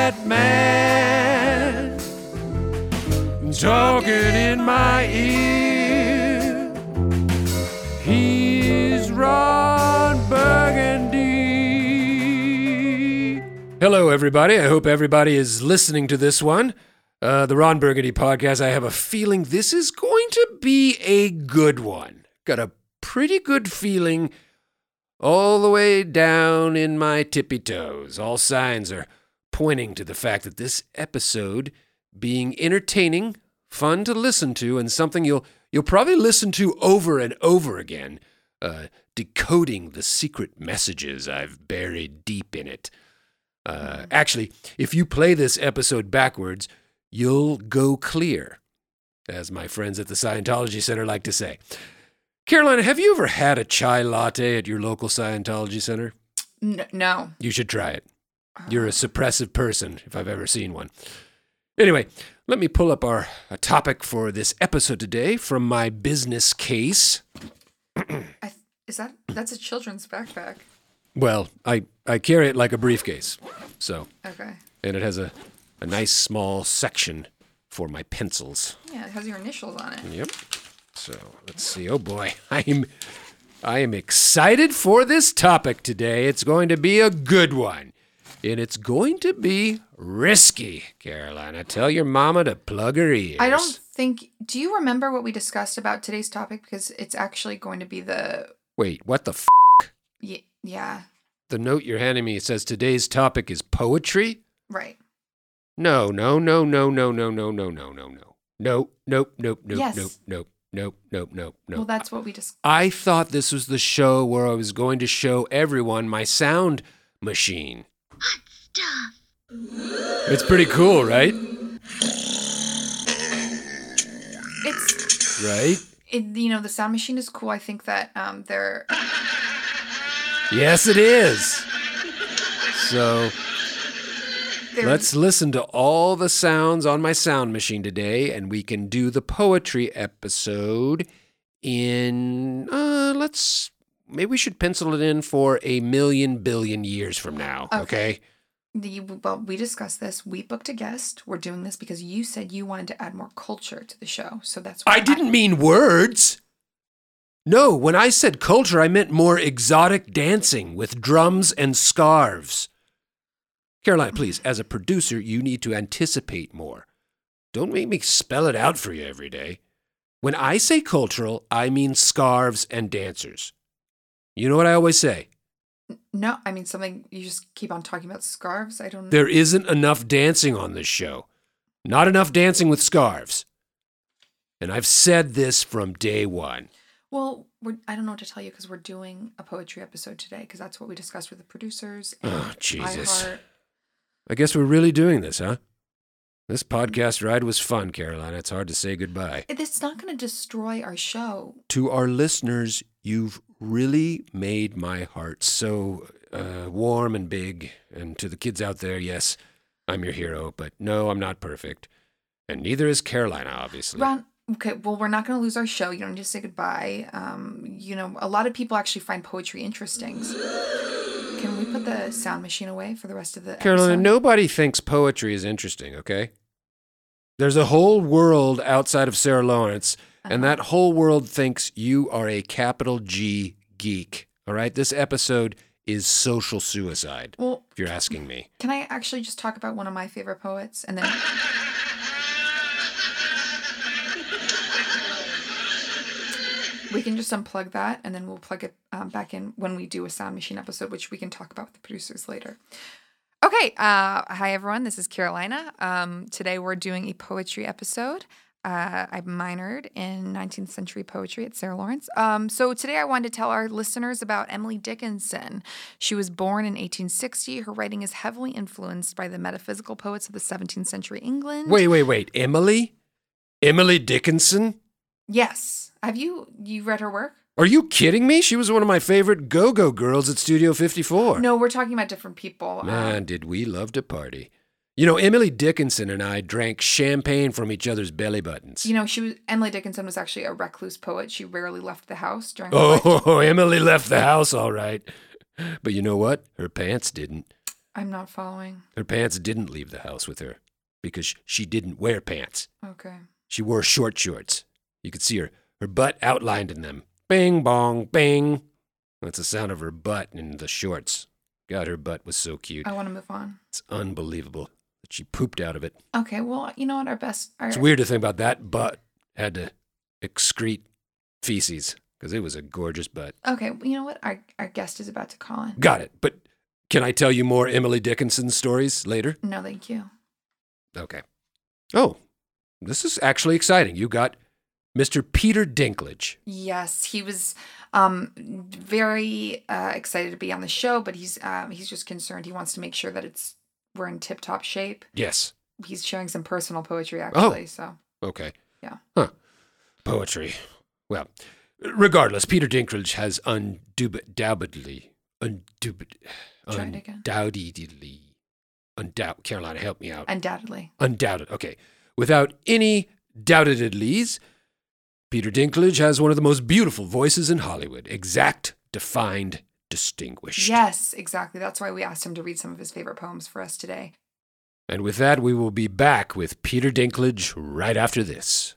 that man talking in my ear. He's Ron Burgundy. Hello, everybody. I hope everybody is listening to this one. The Ron Burgundy podcast. I have a feeling this is going to be a good one. Got a pretty good feeling all the way down in my tippy toes. All signs are pointing to the fact that this episode being entertaining, fun to listen to, and something you'll probably listen to over and over again, decoding the secret messages I've buried deep in it. Actually, if you play this episode backwards, you'll go clear, as my friends at the Scientology Center like to say. Carolina, have you ever had a chai latte at your local Scientology Center? No. You should try it. You're a suppressive person, if I've ever seen one. Anyway, let me pull up a topic for this episode today from my business case. That's a children's backpack? Well, I carry it like a briefcase, so. Okay. And it has a nice small section for my pencils. Yeah, it has your initials on it. Yep. So let's see. Oh boy, I am excited for this topic today. It's going to be a good one, and it's going to be risky. Carolina, tell your mama to plug her ears. I don't think. Do you remember what we discussed about today's topic? Because it's actually going to be the. Wait, what the f? Yeah. The note you're handing me says today's topic is poetry. Right. No. Nope. Yes. Nope. Well, that's what we just. I thought this was the show where I was going to show everyone my sound machine. Hot stuff. It's pretty cool, right? It's right. The sound machine is cool. I think that they're. Yes, it is. So let's listen to all the sounds on my sound machine today, and we can do the poetry episode in, maybe we should pencil it in for 1,000,000 billion years from now, okay? We discussed this. We booked a guest. We're doing this because you said you wanted to add more culture to the show, so that's why I didn't mean words. No, when I said culture, I meant more exotic dancing with drums and scarves. Caroline, please, as a producer, you need to anticipate more. Don't make me spell it out for you every day. When I say cultural, I mean scarves and dancers. You know what I always say? No, I mean something, you just keep on talking about scarves. I don't know. There isn't enough dancing on this show. Not enough dancing with scarves. And I've said this from day one. Well, I don't know what to tell you because we're doing a poetry episode today because that's what we discussed with the producers. Oh, Jesus. I guess we're really doing this, huh? This podcast ride was fun, Carolina. It's hard to say goodbye. It's not going to destroy our show. To our listeners, you've really made my heart so warm and big. And to the kids out there, yes, I'm your hero. But no, I'm not perfect. And neither is Carolina, obviously. Ron, okay, well, we're not going to lose our show. You don't need to say goodbye. A lot of people actually find poetry interesting. Can we put the sound machine away for the rest of the Carolina, episode? nobody thinks poetry is interesting, okay? There's a whole world outside of Sarah Lawrence, and that whole world thinks you are a capital G geek, all right? This episode is social suicide, if you're asking me. Can I actually just talk about one of my favorite poets? And then... We can just unplug that, and then we'll plug it back in when we do a sound machine episode, which we can talk about with the producers later. Okay. Hi, everyone. This is Carolina. Today we're doing a poetry episode. I minored in 19th century poetry at Sarah Lawrence. So today I wanted to tell our listeners about Emily Dickinson. She was born in 1860. Her writing is heavily influenced by the metaphysical poets of the 17th century England. Wait. Emily? Emily Dickinson? Yes. Have you read her work? Are you kidding me? She was one of my favorite go-go girls at Studio 54. No, we're talking about different people. Man, did we love to party. You know, Emily Dickinson and I drank champagne from each other's belly buttons. You know, Emily Dickinson was actually a recluse poet. She rarely left the house during her life. Oh, Emily left the house, all right. But you know what? Her pants didn't. I'm not following. Her pants didn't leave the house with her because she didn't wear pants. Okay. She wore short shorts. You could see her butt outlined in them. Bing, bong, bing. That's the sound of her butt in the shorts. God, her butt was so cute. I want to move on. It's unbelievable that she pooped out of it. Okay, well, you know what? It's weird to think about that butt had to excrete feces because it was a gorgeous butt. Okay, well, you know what? Our guest is about to call in. Got it. But can I tell you more Emily Dickinson stories later? No, thank you. Okay. Oh, this is actually exciting. You got Mr. Peter Dinklage. Yes, he was very excited to be on the show, but he's just concerned. He wants to make sure that we're in tip-top shape. Yes. He's sharing some personal poetry, actually. So. Okay. Yeah. Huh. Poetry. Well, regardless, Peter Dinklage has undoubtedly, Carolina, help me out. Undoubted. Okay. Without any doubtedlies, Peter Dinklage has one of the most beautiful voices in Hollywood. Exact, defined, distinguished. Yes, exactly. That's why we asked him to read some of his favorite poems for us today. And with that, we will be back with Peter Dinklage right after this.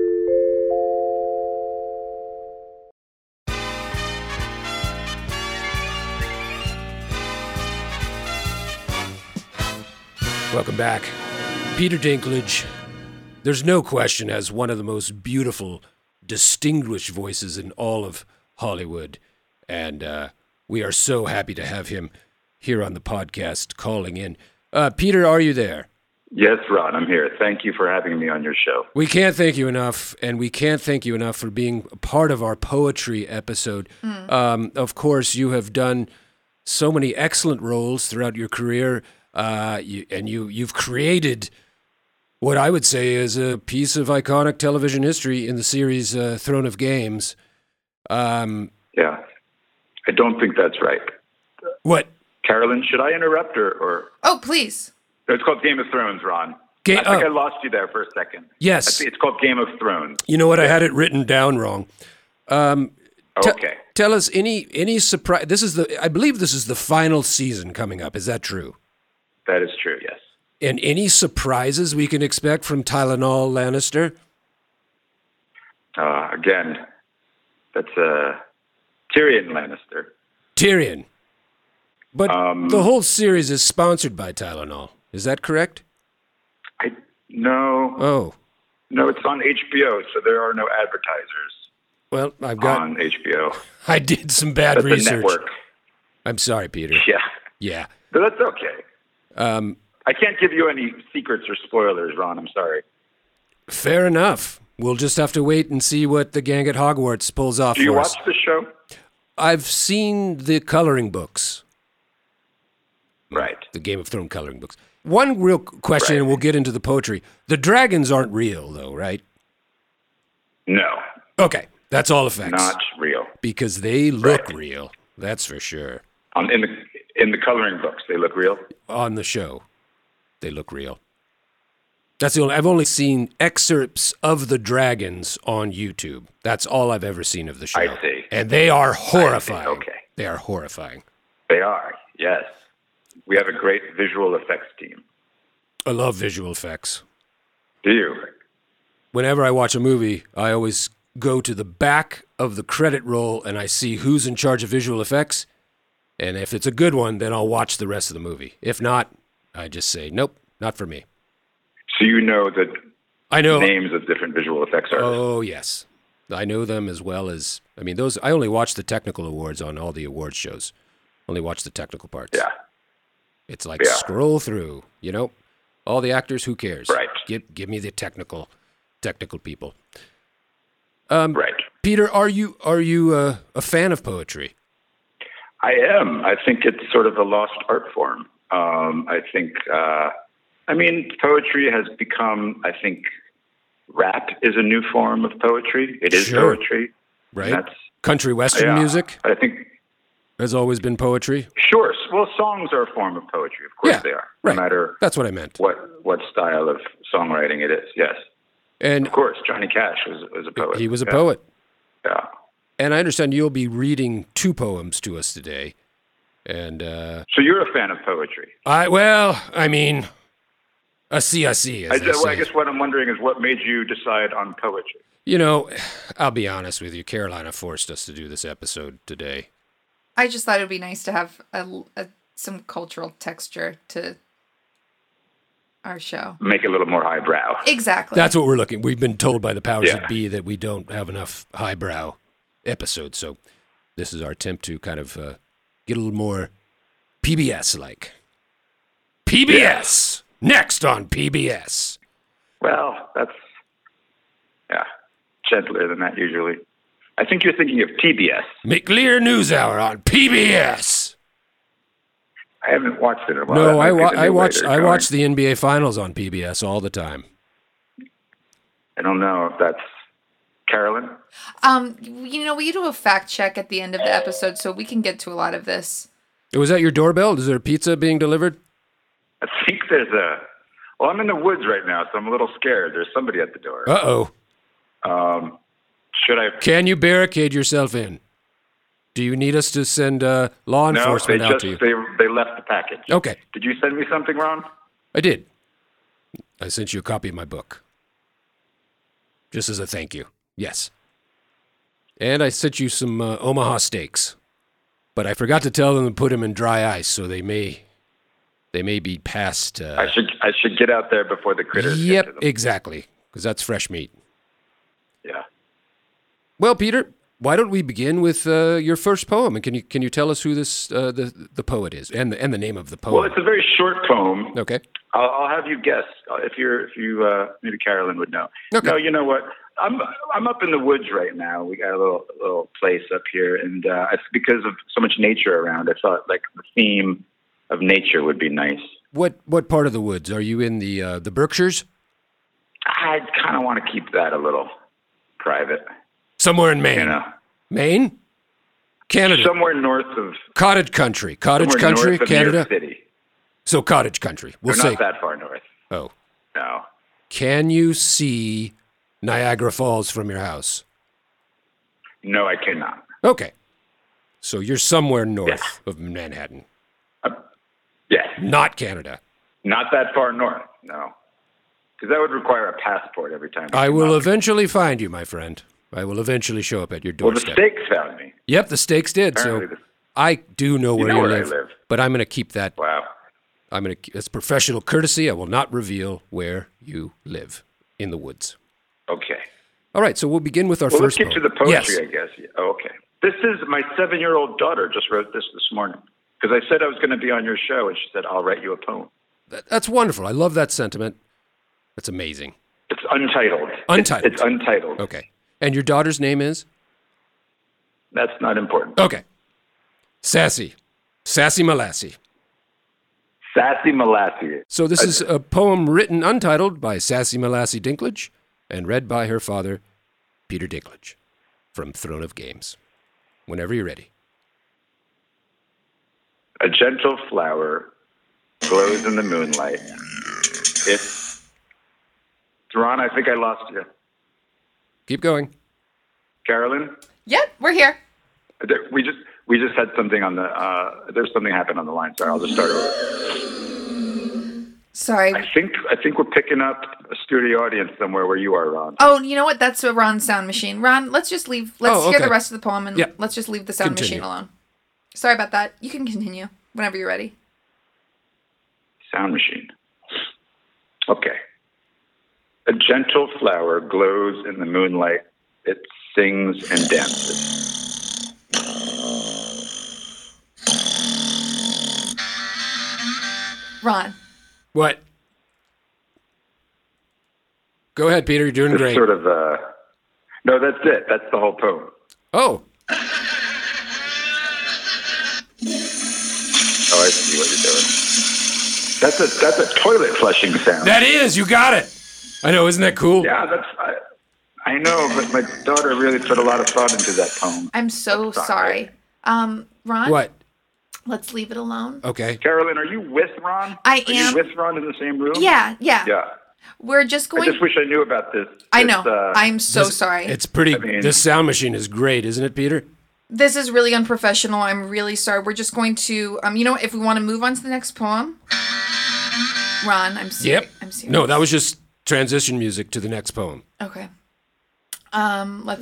Welcome back. Peter Dinklage, there's no question, has one of the most beautiful, distinguished voices in all of Hollywood. And we are so happy to have him here on the podcast calling in. Peter, are you there? Yes, Ron, I'm here. Thank you for having me on your show. We can't thank you enough, and we can't thank you enough for being a part of our poetry episode. Of course, you have done so many excellent roles throughout your career, you've created what I would say is a piece of iconic television history in the series Throne of Games. Yeah, I don't think that's right. What? Carolyn, should I interrupt or? Oh, please. It's called Game of Thrones, Ron. I think I lost you there for a second. Yes. It's called Game of Thrones. You know what? I had it written down wrong. Okay. Tell us any surprise. I believe this is the final season coming up. Is that true? That is true, yes. And any surprises we can expect from Tylenol Lannister? Again, that's Tyrion Lannister. Tyrion. But the whole series is sponsored by Tylenol. Is that correct? No. Oh. No, it's on HBO, so there are no advertisers. Well, I've got on HBO. I did some bad research. The network. I'm sorry, Peter. Yeah. But that's okay. I can't give you any secrets or spoilers, Ron. I'm sorry. Fair enough. We'll just have to wait and see what the gang at Hogwarts pulls off for us. Do you watch the show? I've seen the coloring books. Right. The Game of Thrones coloring books. One real question, and we'll get into the poetry. The dragons aren't real, though, right? No. Okay. That's all effects. Not real. Because they look real. That's for sure. In the coloring books, they look real? On the show, they look real. That's the only. I've only seen excerpts of the dragons on YouTube. That's all I've ever seen of the show. I see. And they are horrifying. Okay. They are horrifying. They are, yes. We have a great visual effects team. I love visual effects. Do you? Whenever I watch a movie, I always go to the back of the credit roll and I see who's in charge of visual effects. And if it's a good one, then I'll watch the rest of the movie. If not, I just say, nope, not for me. So you know the I know names of different visual effects artists? Oh, yes. I know them as well as, those. I only watch the technical awards on all the awards shows. Only watch the technical parts. Yeah. It's like scroll through, all the actors, who cares? Right. Give me the technical people. Right. Peter, are you a fan of poetry? I am. I think it's sort of a lost art form. I think, poetry has become, rap is a new form of poetry. It is poetry. Right. Country western music, I think, has always been poetry. Sure. Well, songs are a form of poetry. Of course they are. Right. No matter That's what I meant. What style of songwriting it is. Yes. And of course, Johnny Cash was a poet. He was a poet. Yeah. And I understand you'll be reading 2 poems to us today. And So you're a fan of poetry. I mean, a C. I guess what I'm wondering is what made you decide on poetry? You know, I'll be honest with you. Carolina forced us to do this episode today. I just thought it would be nice to have some cultural texture to our show. Make it a little more highbrow. Exactly. That's what we're looking. We've been told by the powers that be that we don't have enough highbrow episodes. So this is our attempt to kind of get a little more PBS-like. PBS! Next on PBS. Well, that's, gentler than that usually. I think you're thinking of TBS. McLear NewsHour on PBS. I haven't watched it in a while. No, I watch the NBA Finals on PBS all the time. I don't know if that's Carolyn. We do a fact check at the end of the episode, so we can get to a lot of this. Was that your doorbell? Is there a pizza being delivered? I think well, I'm in the woods right now, so I'm a little scared. There's somebody at the door. Uh-oh. Should I? Can you barricade yourself in? Do you need us to send law enforcement out to you? They left the package. Okay. Did you send me something, Ron? I did. I sent you a copy of my book. Just as a thank you. Yes. And I sent you some Omaha steaks. But I forgot to tell them to put them in dry ice, so they may be past... I should get out there before the critters Yep, get to them. exactly. Because that's fresh meat. Yeah. Well, Peter, why don't we begin with your first poem? And can you tell us who this the poet is and the name of the poem? Well, it's a very short poem. Okay. I'll have you guess if maybe Carolyn would know. Okay. No, you know what? I'm up in the woods right now. We got a little place up here, and it's because of so much nature around. I thought like the theme of nature would be nice. What part of the woods are you in? The Berkshires? I kind of want to keep that a little private. Somewhere in Maine. You know, Maine? Canada. somewhere north of Cottage country. Cottage somewhere country, north of Canada. New York City. So cottage country. We'll We're say. not that far north. Oh. No. Can you see Niagara Falls from your house? No, I cannot. Okay. So you're somewhere north of Manhattan. Yes. Not Canada. Not that far north. No. Because that would require a passport every time. I will eventually find you, my friend. I will eventually show up at your Well, the doorstep. stakes found me. Yep, the stakes did. Apparently So I do know where you where I live, live. but I'm going to keep that. Wow. It's professional courtesy. I will not reveal where you live in the woods. Okay. All right, so we'll begin with our Well, let's first get to poem. the poetry, Yes. I guess. Oh, okay. This is my 7-year-old daughter just wrote this morning because I said I was going to be on your show, and she said, I'll write you a poem. That's wonderful. I love that sentiment. That's amazing. It's untitled. Untitled. It's untitled. Okay. And your daughter's name is? That's not important. Okay. Sassy Malassie. Sassy Malassie. So this is a poem written untitled by Sassy Malassie Dinklage and read by her father, Peter Dinklage, from Throne of Games. Whenever you're ready. A gentle flower glows in the moonlight. It's Ron, I think I lost you. Keep going. Carolyn? Yep, we're here. We just had something on the there's something happened on the line. Sorry, I'll just start over. Sorry. I think we're picking up a studio audience somewhere where you are, Ron. Oh, you know what? That's a Ron's sound machine. Ron, let's just leave. Let's hear okay. the rest of the poem and Yeah. let's just leave the sound Continue. machine alone. Sorry about that. You can continue whenever you're ready. Sound machine. Okay. A gentle flower glows in the moonlight. It sings and dances. Ron. What? Go ahead, Peter. You're doing It's great. sort of no, that's it. That's the whole poem. Oh, Oh, I see what you're doing. That's a toilet flushing sound. that is. You got it. I know. Isn't that cool? Yeah, I know, but my daughter really put a lot of thought into that poem. I'm so That's sorry. Ron, What? let's leave it alone. Okay. Carolyn, are you with Ron? I Are am. you with Ron in the same room? Yeah. Yeah. We're just I going. just wish I knew about this. I know. this, I'm so sorry. It's pretty. I mean- this sound machine is great, isn't it, Peter? This is really unprofessional. I'm really sorry. We're just going to, if we want to move on to the next poem. Ron, I'm serious. Yep. I'm serious. No, that was just transition music to the next poem. Okay. Let's.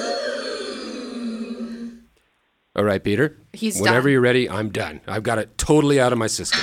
All right, Peter. He's Whenever done. you're ready, I'm done. I've got it totally out of my system.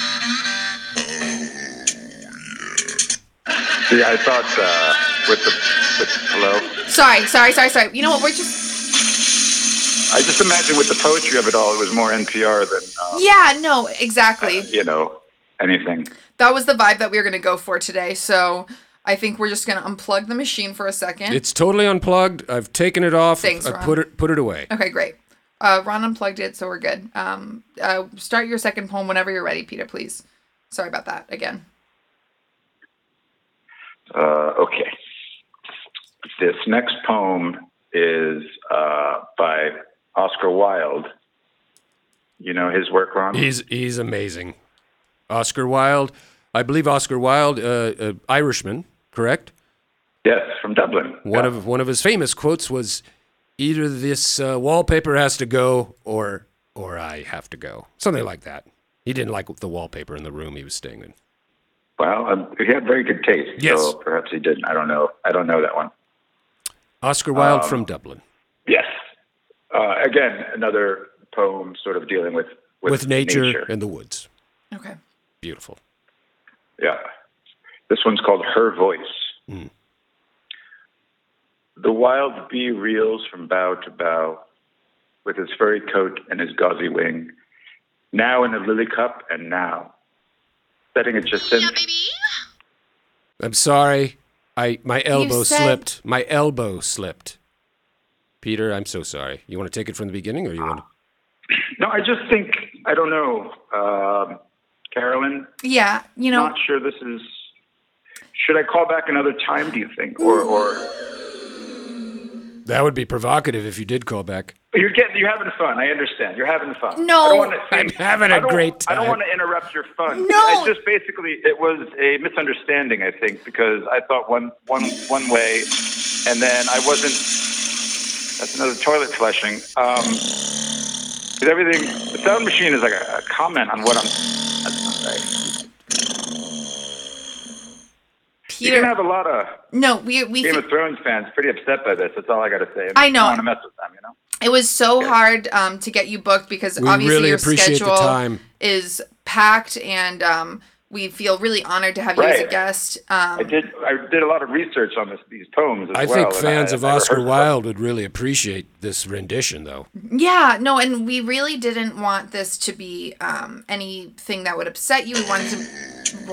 See, I thought with hello. Sorry. You know what? We're just. I just imagine with the poetry of it all, it was more NPR than. Yeah. No. Exactly. Anything. That was the vibe that we were going to go for today. So I think we're just going to unplug the machine for a second. It's totally unplugged. I've taken it off. Thanks, I Ron. put it away. Okay, great. Ron unplugged it, so we're good. Start your second poem whenever you're ready, Peter, please. Sorry about that again. Okay. This next poem is by Oscar Wilde. You know his work, Ron? He's amazing. Oscar Wilde. I believe Oscar Wilde, Irishman, correct? Yes, from Dublin. One of his famous quotes was, "Either this wallpaper has to go, or I have to go." Something like that. He didn't like the wallpaper in the room he was staying in. Well, he had very good taste. Yes. So perhaps he didn't. I don't know that one. Oscar Wilde from Dublin. Yes. Again, another poem sort of dealing with nature and the woods. Okay. Beautiful. Yeah. This one's called Her Voice. Mm. The wild bee reels from bough to bough with his furry coat and his gauzy wing, now in a lily cup and now setting a jacinthe. I'm sorry. My elbow said- slipped. My elbow slipped. Peter, I'm so sorry. You want to take it from the beginning, or you want to? No, I just think, I don't know, Carolyn, Yeah, not sure this is, should I call back another time, do you think? Or That would be provocative if you did call back. you're having fun. I understand. You're having fun. No. I don't want to, I'm having a great time. I don't want to interrupt your fun. No. I just basically, it was a misunderstanding, I think, because I thought one way, and then I wasn't, that's another toilet flushing. Because everything, the sound machine is like a comment on what that's not right. Peter. You can have a lot of No, we Game of Thrones fans pretty upset by this. That's all I got to say. I know. I don't want to mess with them, It was so hard to get you booked because We obviously really your appreciate the schedule time. is packed, and we feel really honored to have you as a Right. guest. I did a lot of research on these poems as I well. think and fans of I Oscar rehearsed Wilde would really appreciate this rendition, though. Yeah, no, and we really didn't want this to be anything that would upset you. We wanted to,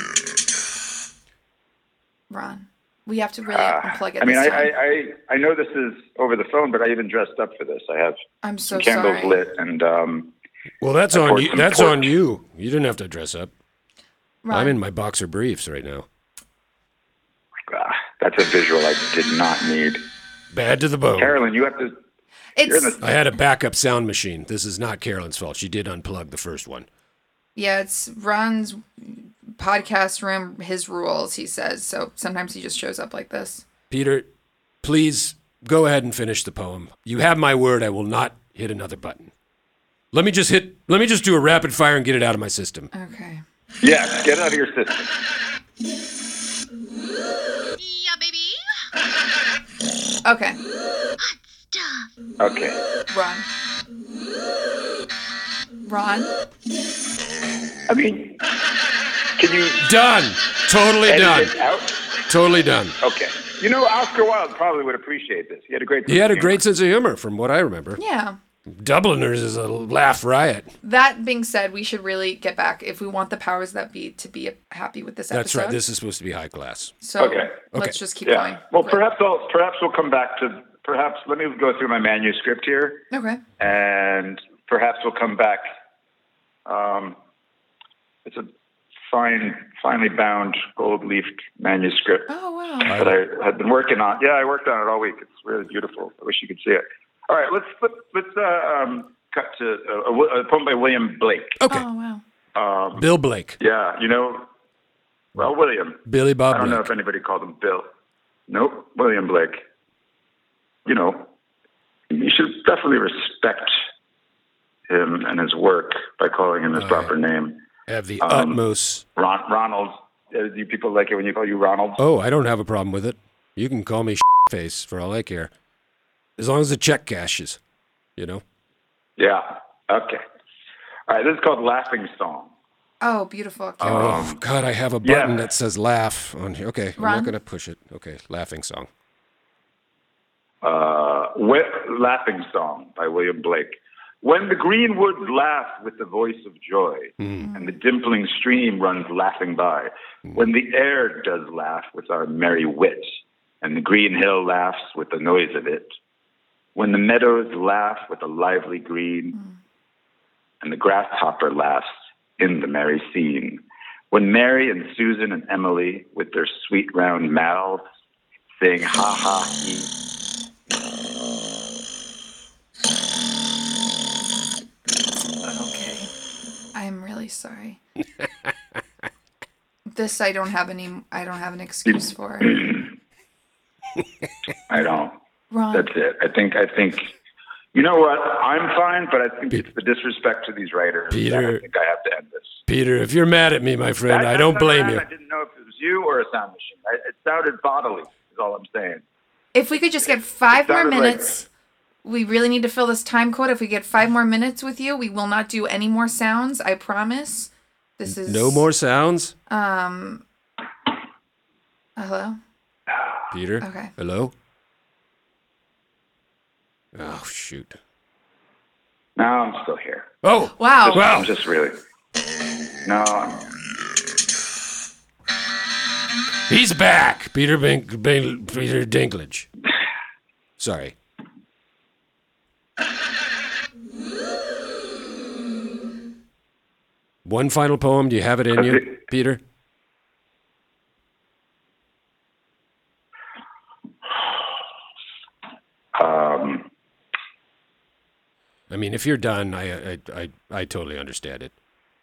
Ron, we have to really unplug it. I mean, this time. I know this is over the phone, but I even dressed up for this. I have I'm so some candles sorry. lit, and Well, that's I on poured you. some That's pork. on you. You didn't have to dress up. Ron, I'm in my boxer briefs right now. that's a visual I did not need. Bad to the bone. Carolyn, you have to. You're in It's the, I had a backup sound machine. This is not Carolyn's fault. She did unplug the first one. it's Ron's podcast room, his rules. He says so. Sometimes he just shows up like this. Peter, please go ahead and finish the poem. You have my word. I will not hit another button. Let me just do a rapid fire and get it out of my system. Okay. yeah, get it out of your system. Yeah, baby. Okay. Okay. Ron. I mean, can you Done. Totally edit done. it out? Totally done. Okay. You know, Oscar Wilde probably would appreciate this. He had a great. He had a sense of great sense of humor, from what I remember. Yeah. Dubliners is a laugh riot. That being said, we should really get back if we want the powers that be to be happy with this episode. That's right. This is supposed to be high class. So Okay. let's Okay. just keep humor. going. Yeah. Well, perhaps we'll come back to. Perhaps let me go through my manuscript here, Okay. and perhaps we'll come back. It's a finely bound gold-leafed manuscript Oh wow. that I had been working on. Yeah, I worked on it all week. It's really beautiful. I wish you could see it. All right, let's cut to a poem by William Blake. Okay. Oh wow. Bill Blake. Yeah, William. Billy Bob I don't know Blake. if anybody called him Bill. Nope, William Blake. You should definitely respect him and his work by calling him his proper name. Have the utmost. Ronald. Do people like it when you call you Ronald? Oh, I don't have a problem with it. You can call me face for all I care. As long as the check cashes, you know? Yeah. Okay. All right. This is called Laughing Song. Oh, beautiful. Oh, God, I have a button that says laugh on here. Okay, I'm not going to push it. Okay, laughing song. Laughing Song by William Blake. When the green woods laugh with the voice of joy, and the dimpling stream runs laughing by, when the air does laugh with our merry wit, and the green hill laughs with the noise of it, when the meadows laugh with a lively green, and the grasshopper laughs in the merry scene, when Mary and Susan and Emily with their sweet round mouths sing ha ha he. Okay. I'm really sorry. This I don't have an excuse for. I don't. Ron. That's it. I think, you know what? I'm fine, but I think it's the disrespect to these writers. Peter. I think I have to end this. Peter, if you're mad at me, my friend, I don't blame you. I didn't know if it was you or a sound machine. It sounded bodily, is all I'm saying. If we could just get 5 more minutes, we really need to fill this time code. If we get 5 more minutes with you, we will not do any more sounds. I promise. This is no more sounds. Hello. Peter. Okay. Hello. Oh shoot. No, I'm still here. Oh wow. I'm just really. No. He's back, Peter Dinklage. Sorry. One final poem. Do you have it in you, Peter? I mean, if you're done, I totally understand it.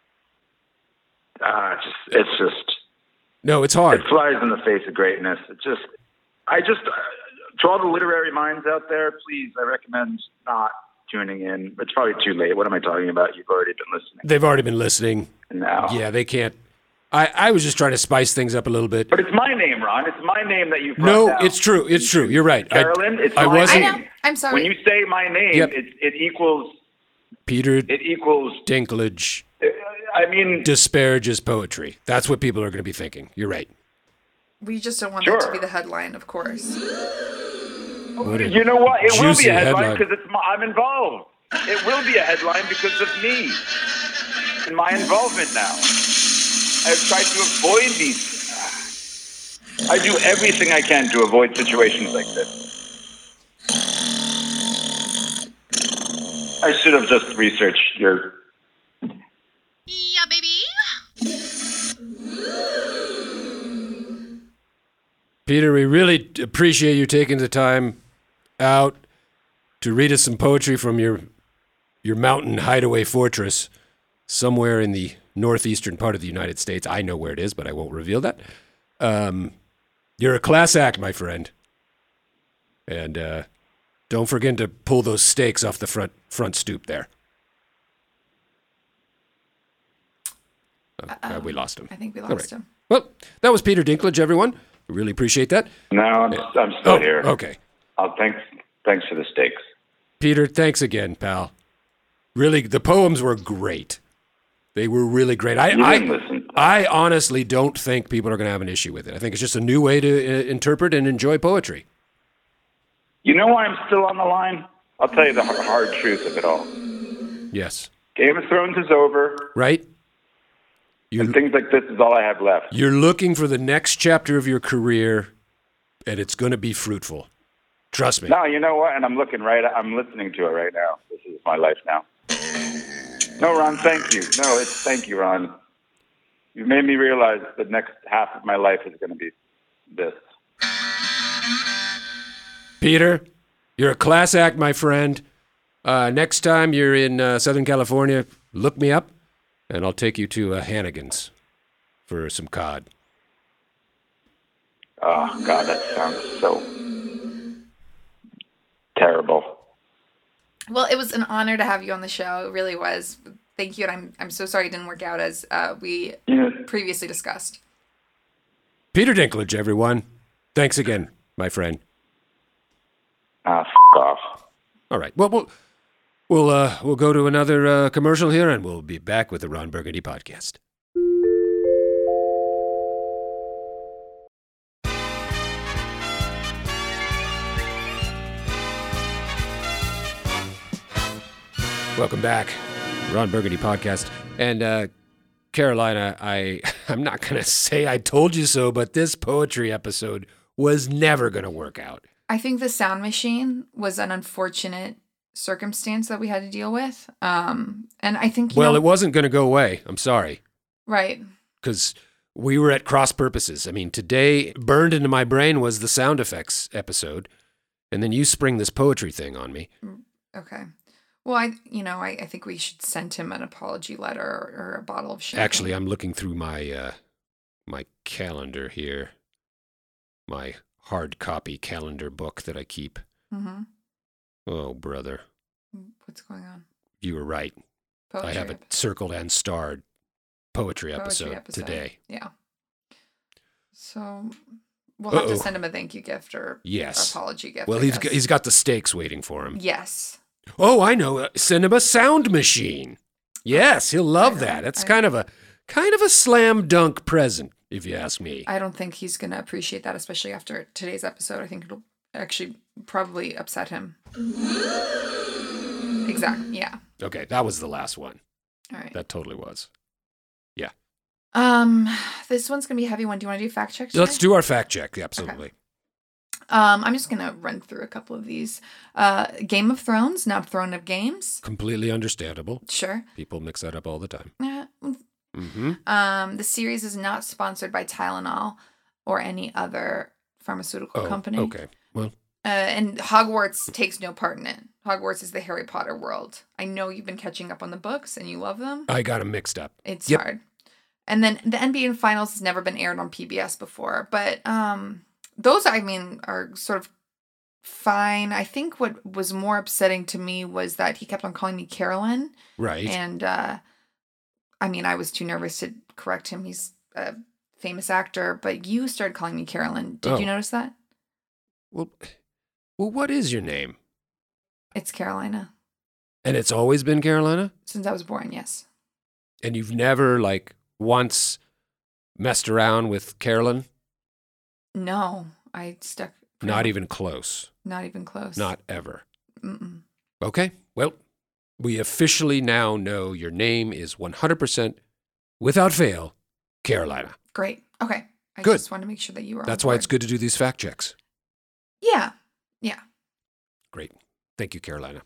It's just. No, it's hard. It flies in the face of greatness. To all the literary minds out there, please, I recommend not tuning in. It's probably too late. What am I talking about? You've already been listening. They've already been listening. Now. Yeah, they can't. I was just trying to spice things up a little bit. But it's my name, Ron. It's my name that you brought No, down. It's true. It's true. You're right. Carolyn, it's I my wasn't. name. I know. I'm sorry. When you say my name, Yep. it equals. Peter It equals. Dinklage I mean, disparages poetry. That's what people are going to be thinking. You're right. We just don't want that to be the headline, of course. you know what? It will be juicy a headline headline. because I'm involved. It will be a headline because of me and my involvement now. I've tried to avoid these. I do everything I can to avoid situations like this. I should have just researched your. Yeah, baby. Peter, we really appreciate you taking the time out to read us some poetry from your mountain hideaway fortress somewhere in the northeastern part of the United States. I know where it is, but I won't reveal that. You're a class act, my friend. And don't forget to pull those stakes off the front stoop there. We lost him. I think we lost him. Well, that was Peter Dinklage, everyone. We really appreciate that. No, I'm still here. Okay. Thanks for the stakes. Peter, thanks again, pal. Really, the poems were great. They were really great. I honestly don't think people are going to have an issue with it. I think it's just a new way to interpret and enjoy poetry. You know why I'm still on the line? I'll tell you the hard truth of it all. Yes. Game of Thrones is over. Right? And things like this is all I have left. You're looking for the next chapter of your career, and it's going to be fruitful. Trust me. No, you know what? And I'm listening to it right now. This is my life now. No, Ron, thank you. Thank you, Ron. You made me realize the next half of my life is going to be this. Peter, you're a class act, my friend. Next time you're in Southern California, look me up, and I'll take you to Hannigan's for some cod. Oh, God, that sounds so terrible. Well, it was an honor to have you on the show. It really was. Thank you, and I'm so sorry it didn't work out as we previously discussed. Peter Dinklage, everyone. Thanks again, my friend. Off. All right. Well, we'll go to another commercial here, and we'll be back with the Ron Burgundy podcast. Welcome back, Ron Burgundy podcast. And Carolina, I'm not going to say I told you so, but this poetry episode was never going to work out. I think the sound machine was an unfortunate circumstance that we had to deal with. And I think, it wasn't going to go away. I'm sorry. Right. Because we were at cross purposes. I mean, today, burned into my brain was the sound effects episode. And then you spring this poetry thing on me. Okay. Well, I think we should send him an apology letter or a bottle of champagne. Actually, I'm looking through my my calendar here, my hard copy calendar book that I keep. Mm-hmm. Oh, brother. What's going on? You were right. Poetry I have it circled and starred. Poetry episode today. Yeah. So we'll have to send him a thank you gift or apology gift. Well, he's got the steaks waiting for him. Yes. Oh, I know. Send him a sound machine. Yes, he'll love that. It's kind of a slam dunk present, if you ask me. I don't think he's going to appreciate that, especially after today's episode. I think it'll actually probably upset him. Exactly. Yeah. Okay, that was the last one. All right. That totally was. Yeah. This one's going to be a heavy one. Do you want to do fact check today? Let's do our fact check. Absolutely. Okay. I'm just going to run through a couple of these. Game of Thrones, not Throne of Games. Completely understandable. Sure. People mix that up all the time. The series is not sponsored by Tylenol or any other pharmaceutical company. Okay. Well. And Hogwarts takes no part in it. Hogwarts is the Harry Potter world. I know you've been catching up on the books and you love them. I got them mixed up. It's hard. And then the NBA Finals has never been aired on PBS before, but those, are sort of fine. I think what was more upsetting to me was that he kept on calling me Carolyn. Right. And, I was too nervous to correct him. He's a famous actor, but you started calling me Carolyn. Did you notice that? Well, what is your name? It's Carolina. And it's always been Carolina? Since I was born, yes. And you've never, once messed around with Carolyn? No, I stuck. Not even close. Not even close. Not ever. Mm-mm. Okay, well, we officially now know your name is 100%, without fail, Carolina. Great. Okay. I Good. just wanted to make sure that you were That's on board. why it's good to do these fact checks. Yeah. Great. Thank you, Carolina.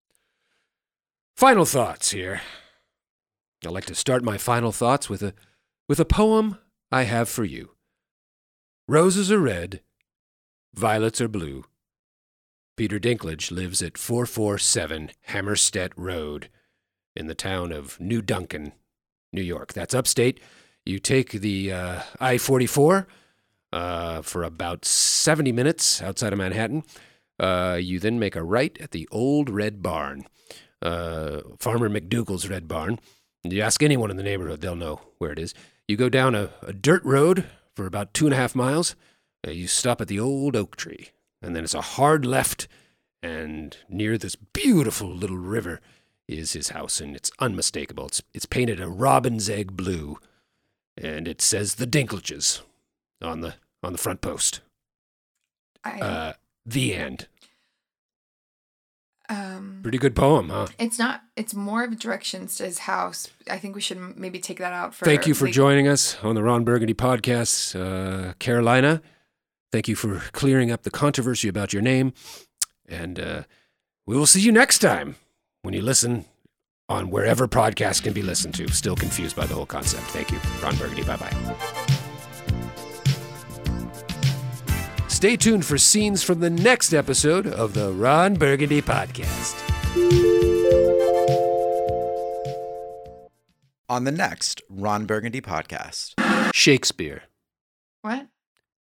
Final thoughts here. I like to start my final thoughts with a poem I have for you. Roses are red, violets are blue. Peter Dinklage lives at 447 Hammerstedt Road in the town of New Duncan, New York. That's upstate. You take the I-44 for about 70 minutes outside of Manhattan. You then make a right at the Old Red Barn, Farmer McDougal's Red Barn. You ask anyone in the neighborhood, they'll know where it is. You go down a dirt road for about 2.5 miles. You stop at the old oak tree, and then it's a hard left, and near this beautiful little river is his house, and it's unmistakable. It's painted a robin's egg blue, and it says the Dinklages on the front post. The end. Pretty good poem, huh? It's more of directions to his house. I think we should maybe take that out for. Thank you for joining us on the Ron Burgundy podcast, Carolina. Thank you for clearing up the controversy about your name. And we will see you next time when you listen on wherever podcasts can be listened to. Still confused by the whole concept. Thank you, Ron Burgundy. Bye-bye. Stay tuned for scenes from the next episode of the Ron Burgundy podcast. On the next Ron Burgundy podcast. Shakespeare. What?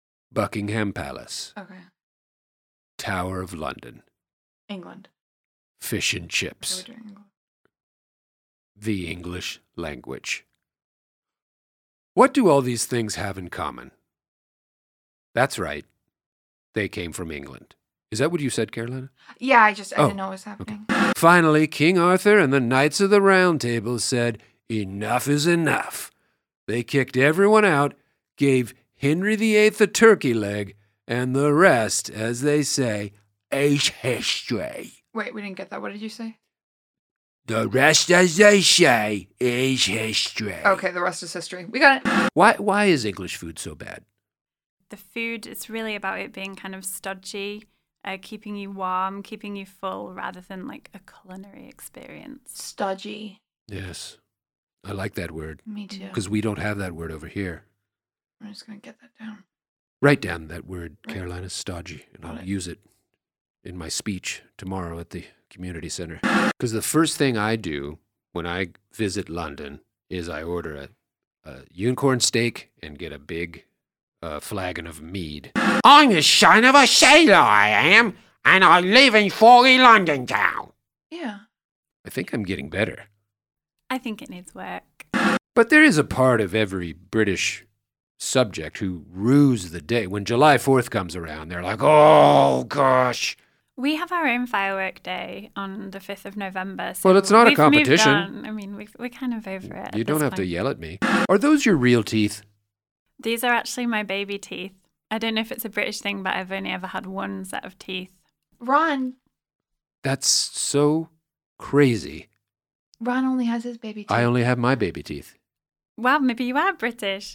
Buckingham Palace. Okay. Tower of London. England. fish and So chips. we're doing English. The English language. What do all these things have in common? That's right. They came from England. Is that what you said, Carolina? Yeah, I didn't Oh, know what was happening. Finally, King Arthur and the Knights of the Round Table said, enough is enough. They kicked everyone out, gave Henry VIII a turkey leg, and the rest, as they say, is history. Wait, we didn't get that. What did you say? The rest, as they say, is history. Okay, the rest is history. We got it. Why is English food so bad? The food, it's really about it being kind of stodgy, keeping you warm, keeping you full, rather than like a culinary experience. Stodgy. Yes. I like that word, Me too. because we don't have that word over here. I'm just going to get that down. Write down that word, Right. Carolina, stodgy, and I'll Got it. use it in my speech tomorrow at the community center. Because the first thing I do when I visit London is I order a unicorn steak and get a big flagon of mead. I'm the son of a sailor, I am, and I live in foggy London town. Yeah. I think I'm getting better. I think it needs work. But there is a part of every British subject who rues the day. When July 4th comes around, they're like, oh, gosh. We have our own firework day on the 5th of November. So Well, it's not a we've moved competition. on. I mean, we're kind of over it. You at don't this have to point. yell at me. Are those your real teeth? These are actually my baby teeth. I don't know if it's a British thing, but I've only ever had one set of teeth. Ron That's so crazy. only has his baby teeth. I only have my baby teeth. Well, maybe you are British.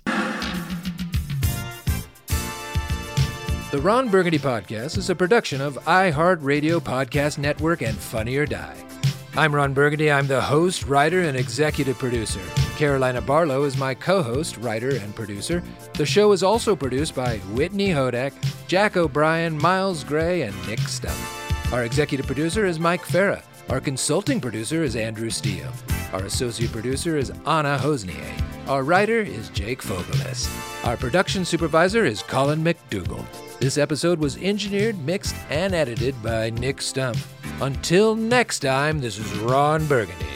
The Ron Burgundy Podcast is a production of iHeartRadio Podcast Network and Funny or Die. I'm Ron Burgundy. I'm the host, writer, and executive producer. Carolina Barlow is my co-host, writer, and producer. The show is also produced by Whitney Hodak, Jack O'Brien, Miles Gray, and Nick Stump. Our executive producer is Mike Farah. Our consulting producer is Andrew Steele. Our associate producer is Anna Hosnier. Our writer is Jake Fogelnest. Our production supervisor is Colin McDougall. This episode was engineered, mixed, and edited by Nick Stump. Until next time, this is Ron Burgundy.